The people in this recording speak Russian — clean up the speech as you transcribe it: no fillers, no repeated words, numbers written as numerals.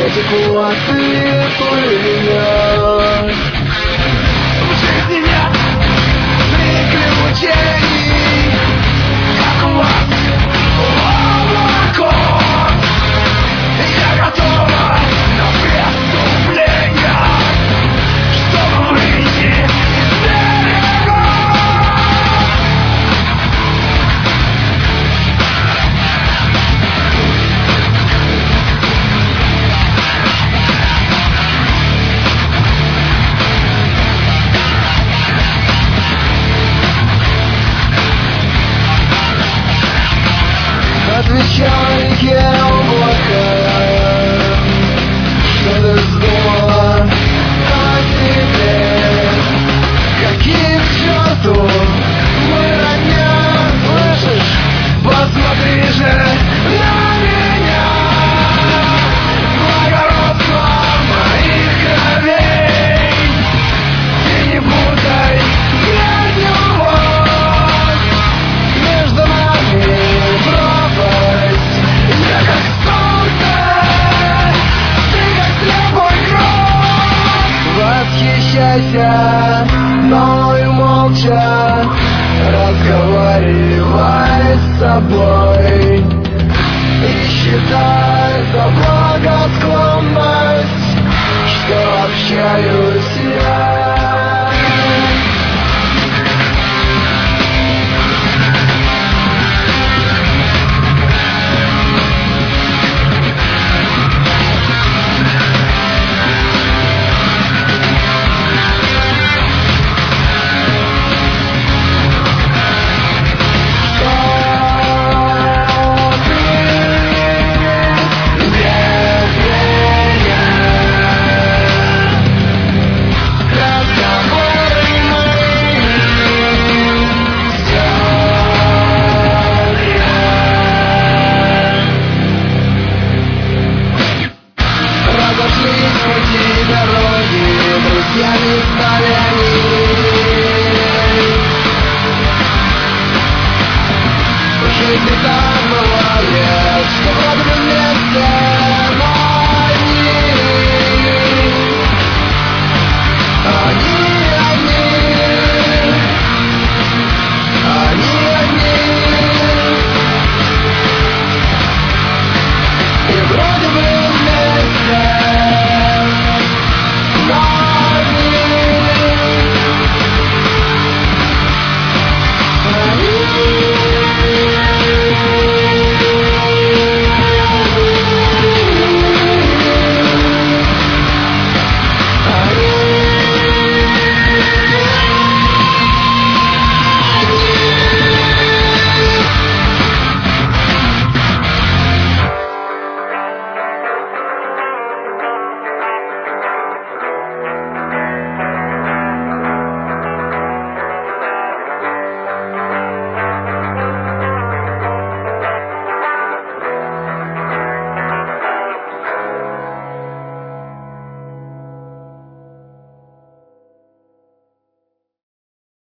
теку ослепления. В жизни нет приключений, как у вас облако. Я готова на преступления, чтобы выйти из берега. Отвечал реке облака, что ты вздумала о себе. Какие к черту мы родня, слышишь? Посмотри же на меня. Благородство моих кровей ты не путай, грязь любовь между нами. Я как солнце, ты как слепой гром. Восхищайся мною молча, разговаривай с собой и считай за благосклонность, что общаюсь я. Жизнь